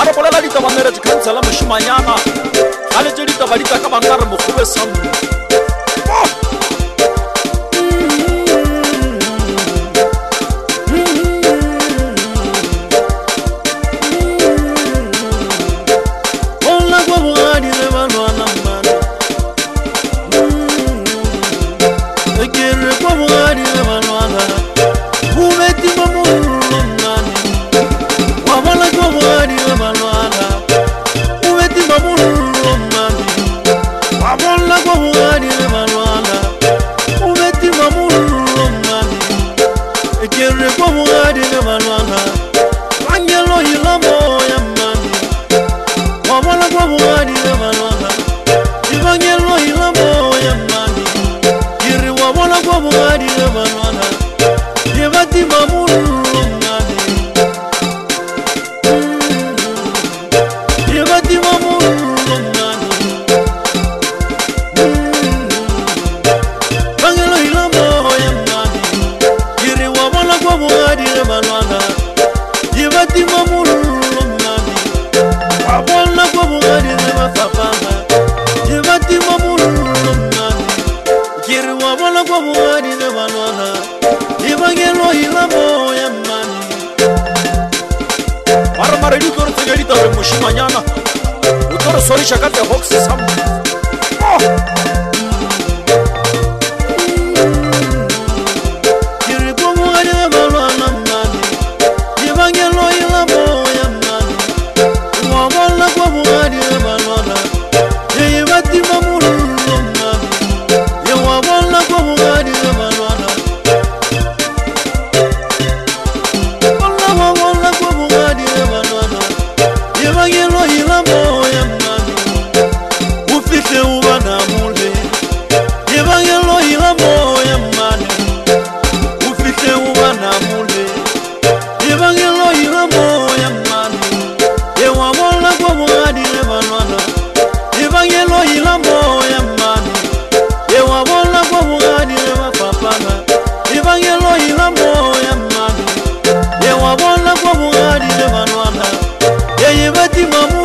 re bolela ditaba mere di khansela moshimanyana ga le tse ditaba di tla ka bangare mogube sambo Moshimanyana o tlo sorisha ka the box sam kiri bomo ari balwana mani yibangelo yilabo ya mani wabala bomo ari balwana yibati mamuru mani yawabala bomo ari balwana wala bomo ari balwana yibangelo yilabo ya mani ufike ubana mule yibangelo yilabo ya mani ufike ubana mule yibangelo yilabo ya mani yewabona kwa mwadi lebanwana yibangelo yilabo ya mani yewabona kwa mwadi lebapapana yibangelo yilabo ya mani yewabona kwa mwadi lebanwana yeyibati mamu